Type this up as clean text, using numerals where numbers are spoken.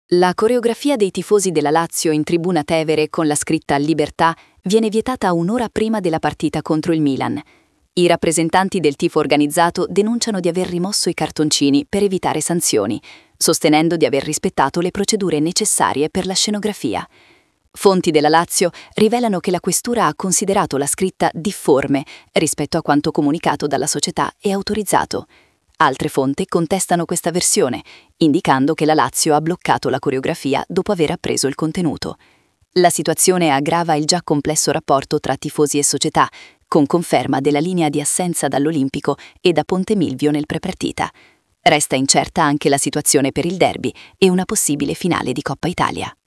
La coreografia dei tifosi della Lazio in tribuna Tevere con la scritta Libertà viene vietata un'ora prima della partita contro il Milan. I rappresentanti del tifo organizzato denunciano di aver rimosso i cartoncini per evitare sanzioni, sostenendo di aver rispettato le procedure necessarie per la scenografia. Fonti della Lazio rivelano che la questura ha considerato la scritta difforme rispetto a quanto comunicato dalla società e autorizzato. Altre fonti contestano questa versione, indicando che la Lazio ha bloccato la coreografia dopo aver appreso il contenuto. La situazione aggrava il già complesso rapporto tra tifosi e società, con conferma della linea di assenza dall'Olimpico e da Ponte Milvio nel prepartita. Resta incerta anche la situazione per il derby e una possibile finale di Coppa Italia.